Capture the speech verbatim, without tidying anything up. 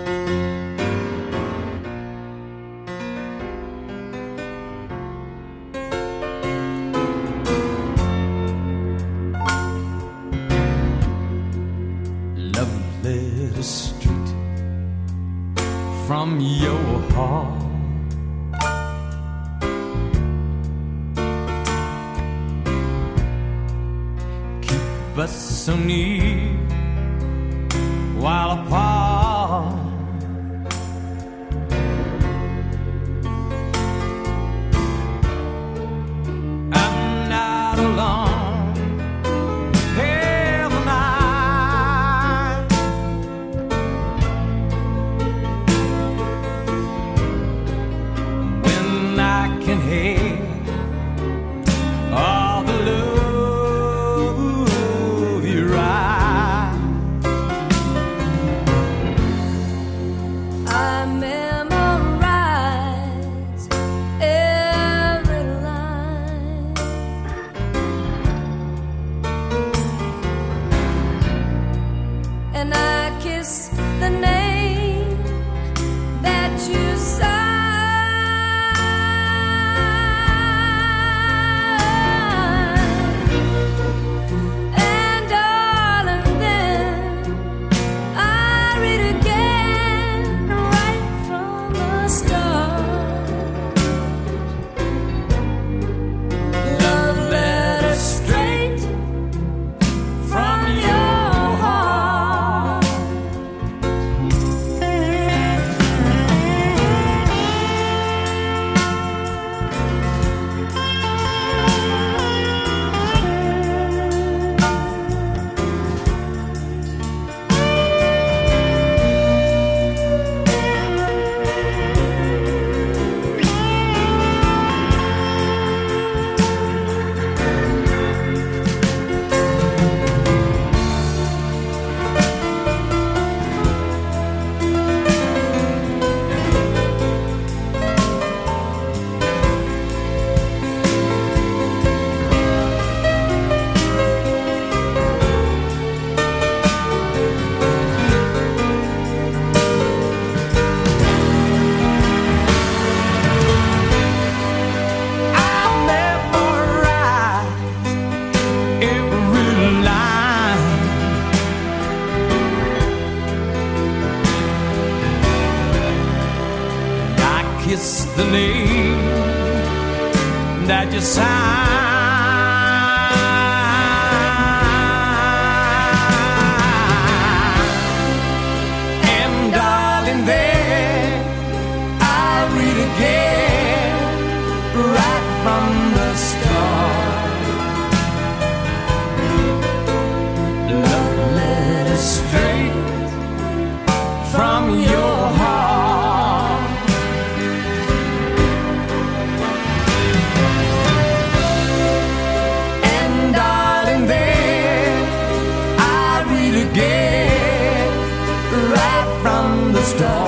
Love letter straight from your heart. Keep us so near while apart. I'm not alone every night. When I can hear all the love you write, I memorize every line, and I kiss the name that you sign. And darling, then I read again right from the start. Love letter straight from your heart. I memorize every line. And I kiss the name that you sign. And darling, there I read again right from the start. Love letter straight from your heart. And darling, there I read again right from the start.